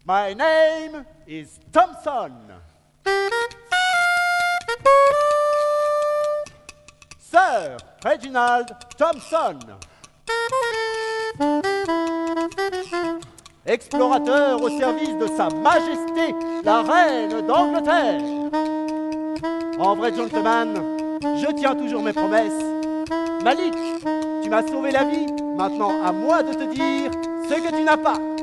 My name is Thompson. Sir Reginald Thompson. Explorateur au service de Sa Majesté, la Reine d'Angleterre. En vrai gentleman, je tiens toujours mes promesses. Malik, tu m'as sauvé la vie, maintenant à moi de te dire ce que tu n'as pas.